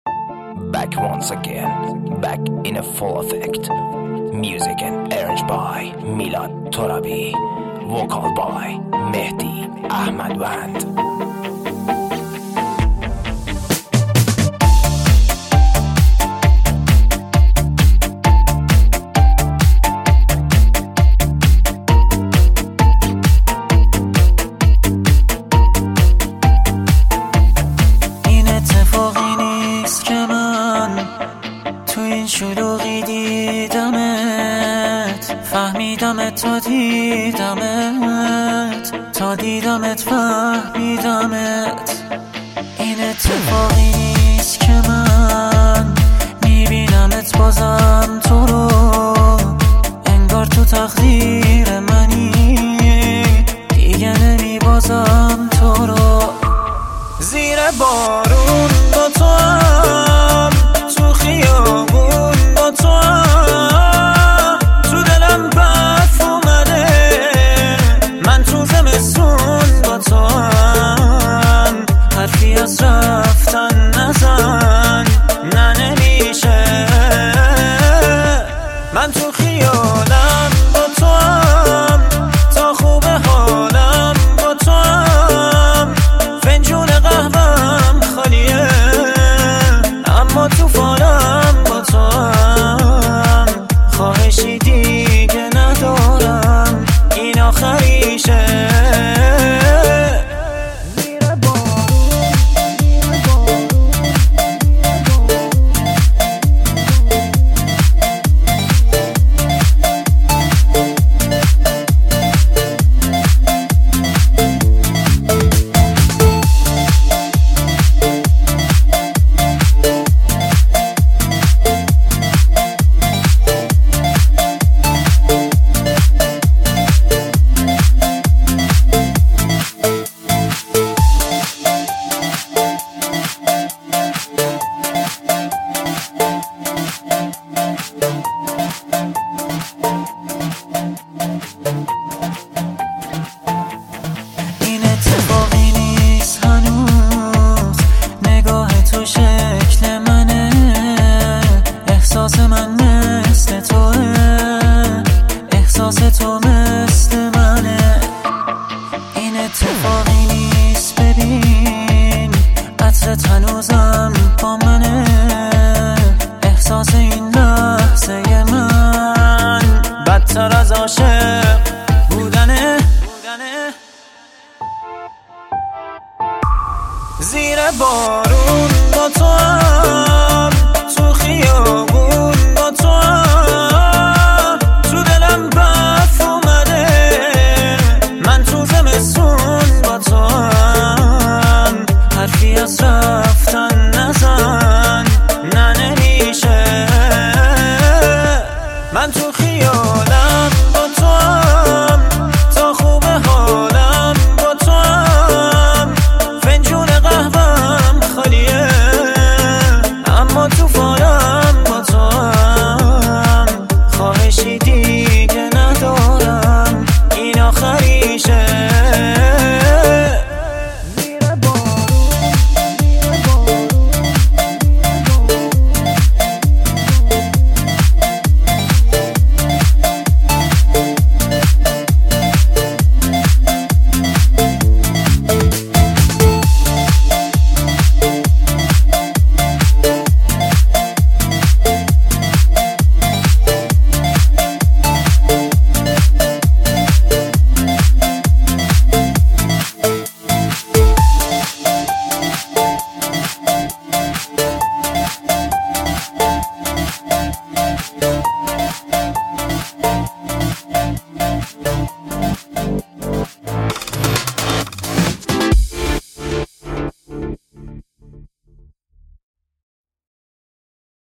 Back once again, back in a full effect. Music and arranged by Milad Torabi. Vocal by Mehdi Ahmadwand. شلوغی دیدمت فهمیدمت تا دیدمت فهمیدمت این اتفاقی نیست که من میبینمت بازم تو رو انگار تو تقدیر منی دیگه نمیبازم تو رو زیر بارون با تو هم تو خیابون با تو هم تو دلم برف اومده من تو زمستون با تو هم حرفی از رفتن نزن نه نمیشه من تو خیالم با تو هم تا خوب حالم با تو هم فنجون قهوهم خالیه اما تو فالم با تو هم خواهشی دیگه ندارم این آخریشه احساس من مثل توه احساس تو مثل منه این اتفاقی نیست ببین عطرت هنوزم با منه احساس این لحظه من بدتر از عاشق بودنه زیر بارون با